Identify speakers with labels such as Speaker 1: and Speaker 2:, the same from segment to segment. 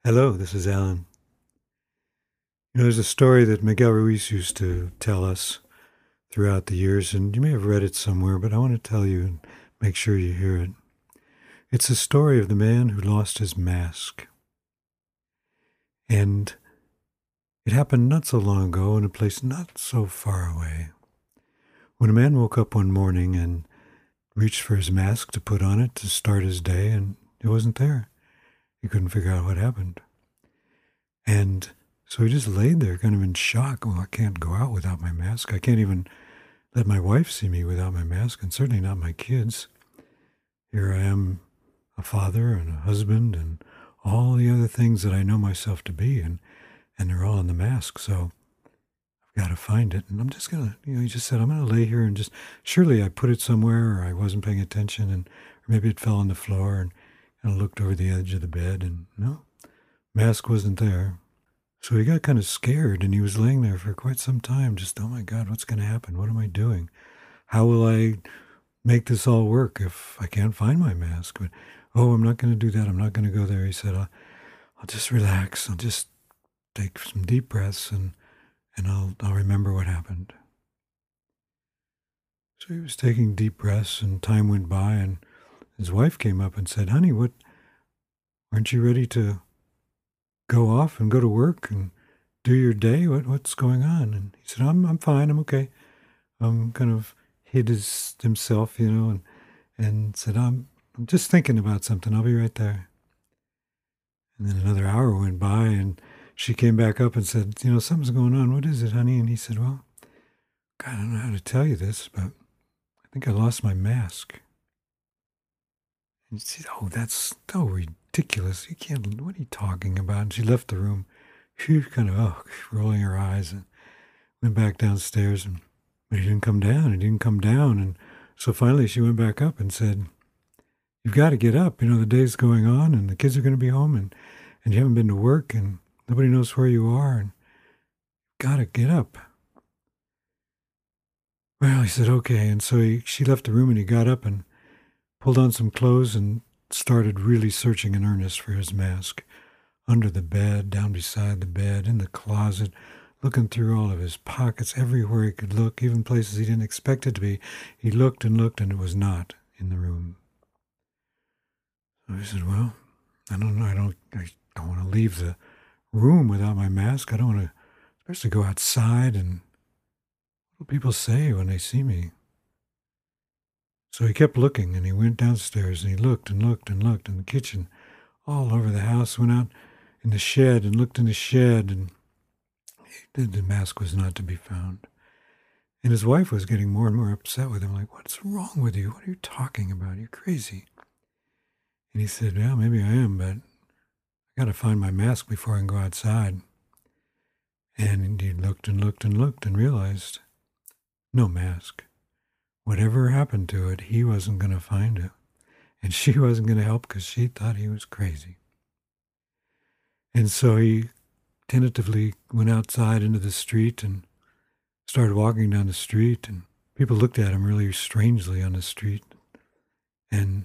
Speaker 1: Hello, this is Alan. There's a story that Miguel Ruiz used to tell us throughout the years, and you may have read it somewhere, but I want to tell you and make sure you hear it. It's a story of the man who lost his mask. And it happened not so long ago in a place not so far away. When a man woke up one morning and reached for his mask to put on it to start his day, and it wasn't there. He couldn't figure out what happened. And so he just laid there kind of in shock. Well, I can't go out without my mask. I can't even let my wife see me without my mask, and certainly not my kids. Here I am, a father and a husband and all the other things that I know myself to be, and they're all in the mask. So I've got to find it. And I'm just going to, he just said, I'm going to lay here and just, surely I put it somewhere or I wasn't paying attention, and or maybe it fell on the floor, and kind of looked over the edge of the bed, and no, mask wasn't there. So he got kind of scared, and he was laying there for quite some time, just, oh my God, what's going to happen? What am I doing? How will I make this all work if I can't find my mask? But, oh, I'm not going to do that. I'm not going to go there. He said, I'll just relax. I'll just take some deep breaths, and I'll remember what happened. So he was taking deep breaths, and time went by, and his wife came up and said, honey, aren't you ready to go off and go to work and do your day? What's going on? And he said, I'm fine. I'm okay. Kind of hid himself, and said, I'm just thinking about something. I'll be right there. And then another hour went by, and she came back up and said, something's going on. What is it, honey? And he said, well, God, I don't know how to tell you this, but I think I lost my mask. And she said, oh, that's so ridiculous. You can't, what are you talking about? And she left the room. She was kind of, rolling her eyes, and went back downstairs, but he didn't come down. He didn't come down. And so finally she went back up and said, you've got to get up. The day's going on, and the kids are going to be home, and you haven't been to work, and nobody knows where you are, and you've got to get up. Well, he said, okay. And so she left the room, and he got up and pulled on some clothes and started really searching in earnest for his mask. Under the bed, down beside the bed, in the closet, looking through all of his pockets, everywhere he could look, even places he didn't expect it to be. He looked and looked, and it was not in the room. So he said, well, I don't know. I don't want to leave the room without my mask. I don't want to, especially go outside, and what will people say when they see me? So he kept looking, and he went downstairs, and he looked and looked and looked in the kitchen, all over the house, went out in the shed and looked in the shed, and the mask was not to be found. And his wife was getting more and more upset with him, like, what's wrong with you? What are you talking about? You're crazy. And he said, yeah, maybe I am, but I got to find my mask before I can go outside. And he looked and looked and looked and realized, no mask. Whatever happened to it, he wasn't going to find it. And she wasn't going to help because she thought he was crazy. And so he tentatively went outside into the street and started walking down the street. And people looked at him really strangely on the street. And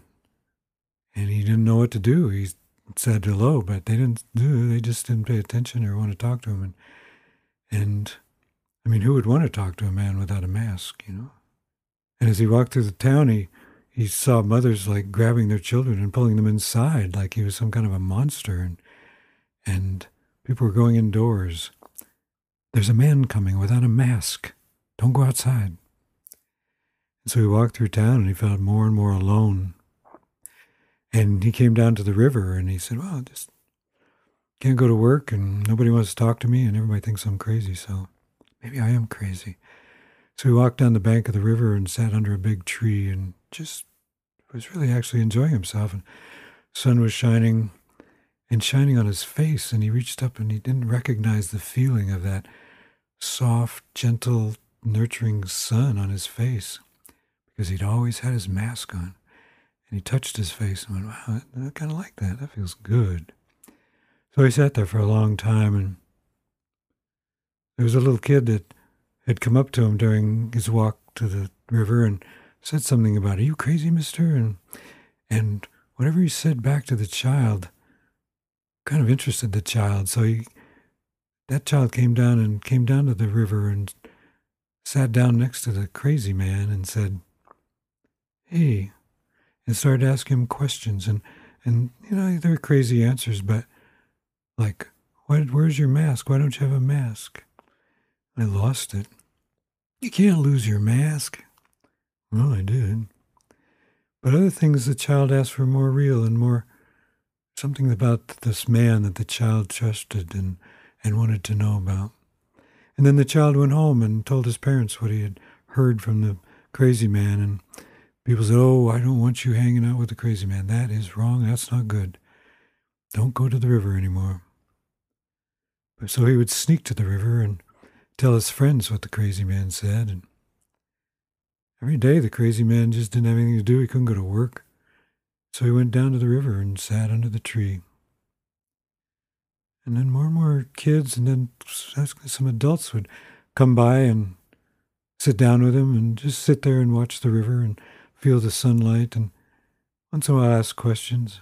Speaker 1: he didn't know what to do. He said hello, but they just didn't pay attention or want to talk to him. And I mean, who would want to talk to a man without a mask, And as he walked through the town, he saw mothers like grabbing their children and pulling them inside like he was some kind of a monster. And people were going indoors. There's a man coming without a mask. Don't go outside. And so he walked through town, and he felt more and more alone. And he came down to the river, and he said, well, I just can't go to work, and nobody wants to talk to me, and everybody thinks I'm crazy, so maybe I am crazy. So he walked down the bank of the river and sat under a big tree and just was really actually enjoying himself. And the sun was shining on his face, and he reached up, and he didn't recognize the feeling of that soft, gentle, nurturing sun on his face because he'd always had his mask on. And he touched his face and went, wow, I kind of like that. That feels good. So he sat there for a long time, and there was a little kid that had come up to him during his walk to the river and said something about, are you crazy, mister? And whatever he said back to the child kind of interested the child. So that child came down to the river and sat down next to the crazy man and said, "Hey," and started asking him questions. And there were crazy answers, but like, where's your mask? Why don't you have a mask? I lost it. You can't lose your mask. Well, I did. But other things the child asked were more real and more something about this man that the child trusted and wanted to know about. And then the child went home and told his parents what he had heard from the crazy man. And people said, "Oh, I don't want you hanging out with the crazy man. That is wrong. That's not good. Don't go to the river anymore." But so he would sneak to the river and tell his friends what the crazy man said. And every day the crazy man just didn't have anything to do. He couldn't go to work. So he went down to the river and sat under the tree. And then more and more kids and then some adults would come by and sit down with him and just sit there and watch the river and feel the sunlight and once in a while ask questions,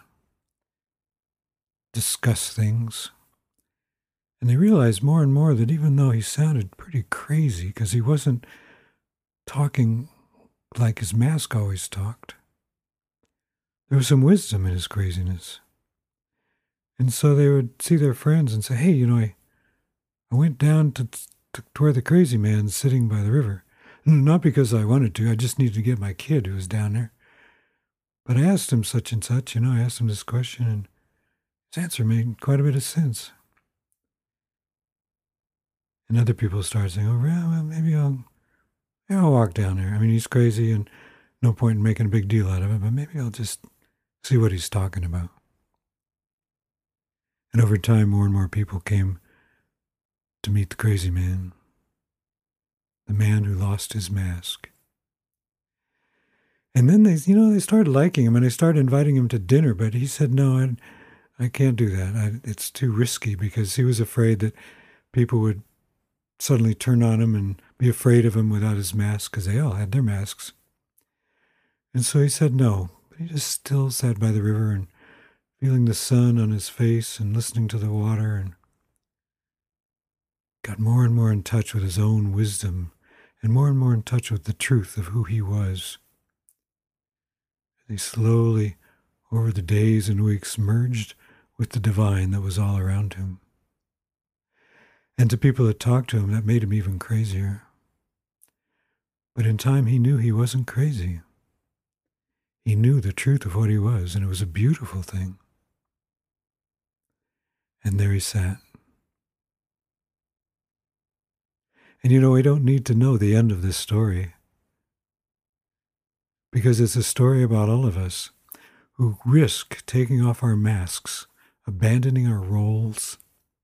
Speaker 1: discuss things. And they realized more and more that even though he sounded pretty crazy because he wasn't talking like his mask always talked, there was some wisdom in his craziness. And so they would see their friends and say, "Hey, I went down to where the crazy man's sitting by the river. Not because I wanted to, I just needed to get my kid who was down there. But I asked him such and such, I asked him this question, and his answer made quite a bit of sense." And other people started saying, "Oh, well, maybe I'll walk down there. I mean, he's crazy and no point in making a big deal out of it, but maybe I'll just see what he's talking about." And over time, more and more people came to meet the crazy man, the man who lost his mask. And then they started liking him and they started inviting him to dinner, but he said, "No, I can't do that. It's too risky," because he was afraid that people would suddenly turn on him and be afraid of him without his mask because they all had their masks. And so he said no, but he just still sat by the river and feeling the sun on his face and listening to the water and got more and more in touch with his own wisdom and more in touch with the truth of who he was. He slowly, over the days and weeks, merged with the divine that was all around him. And to people that talked to him, that made him even crazier. But in time, he knew he wasn't crazy. He knew the truth of what he was, and it was a beautiful thing. And there he sat. And we don't need to know the end of this story, because it's a story about all of us who risk taking off our masks, abandoning our roles,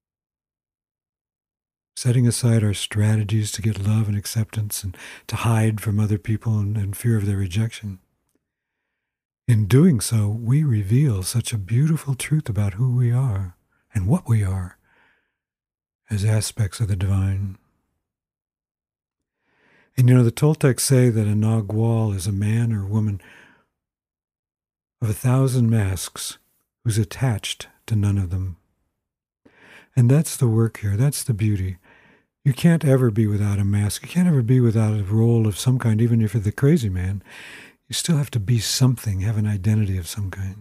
Speaker 1: setting aside our strategies to get love and acceptance and to hide from other people and fear of their rejection. In doing so, we reveal such a beautiful truth about who we are and what we are as aspects of the divine. And the Toltecs say that a Nagual is a man or woman of 1,000 masks who's attached to none of them. And that's the work here. That's the beauty. You can't ever be without a mask. You can't ever be without a role of some kind, even if you're the crazy man. You still have to be something, have an identity of some kind.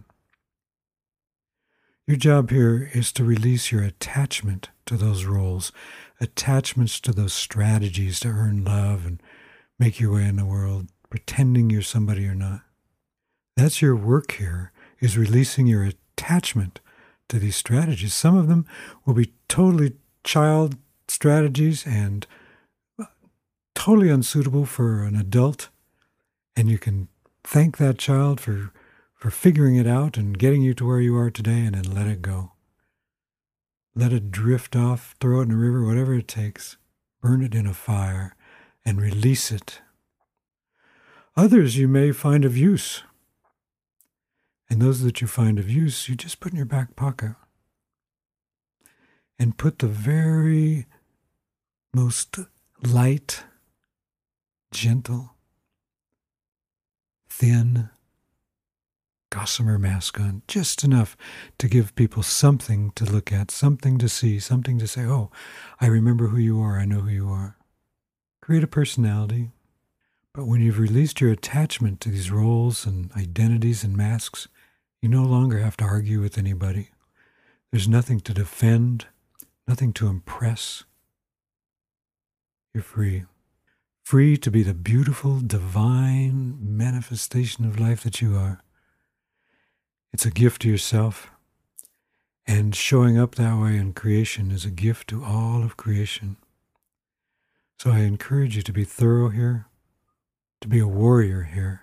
Speaker 1: Your job here is to release your attachment to those roles, attachments to those strategies to earn love and make your way in the world, pretending you're somebody you're not. That's your work here, is releasing your attachment to these strategies. Some of them will be totally child strategies and totally unsuitable for an adult, and you can thank that child for figuring it out and getting you to where you are today, and then let it go. Let it drift off, throw it in a river, whatever it takes. Burn it in a fire and release it. Others you may find of use. And those that you find of use, you just put in your back pocket. And put the very most light, gentle, thin, gossamer mask on, just enough to give people something to look at, something to see, something to say, oh, I remember who you are, I know who you are. Create a personality. But when you've released your attachment to these roles and identities and masks, you no longer have to argue with anybody. There's nothing to defend, nothing to impress. You're free. Free to be the beautiful, divine manifestation of life that you are. It's a gift to yourself, and showing up that way in creation is a gift to all of creation. So I encourage you to be thorough here, to be a warrior here.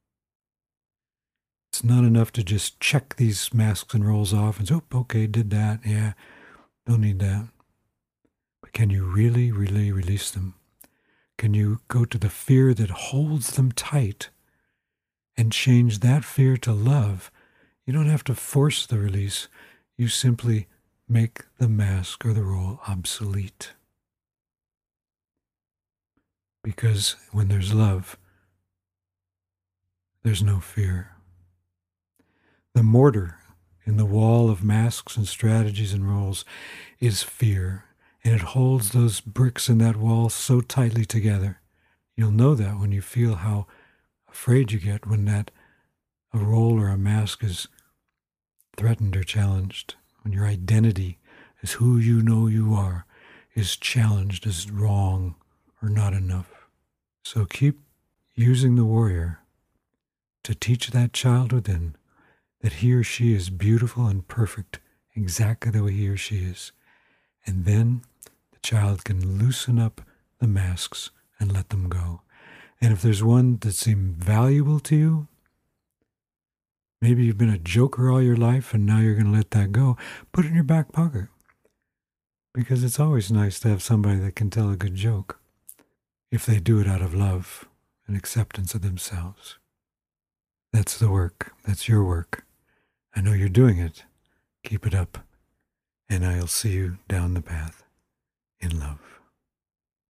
Speaker 1: It's not enough to just check these masks and roles off and say, oh, okay, did that, yeah, don't need that. But can you really, really release them? Can you go to the fear that holds them tight and change that fear to love? You don't have to force the release. You simply make the mask or the role obsolete. Because when there's love, there's no fear. The mortar in the wall of masks and strategies and roles is fear, and it holds those bricks in that wall so tightly together. You'll know that when you feel how afraid you get when a role or a mask is threatened or challenged, when your identity as who you know you are is challenged as wrong or not enough. So keep using the warrior to teach that child within that he or she is beautiful and perfect exactly the way he or she is. And then the child can loosen up the masks and let them go. And if there's one that seemed valuable to you, maybe you've been a joker all your life and now you're going to let that go, put it in your back pocket. Because it's always nice to have somebody that can tell a good joke if they do it out of love and acceptance of themselves. That's the work. That's your work. I know you're doing it. Keep it up. And I'll see you down the path in love.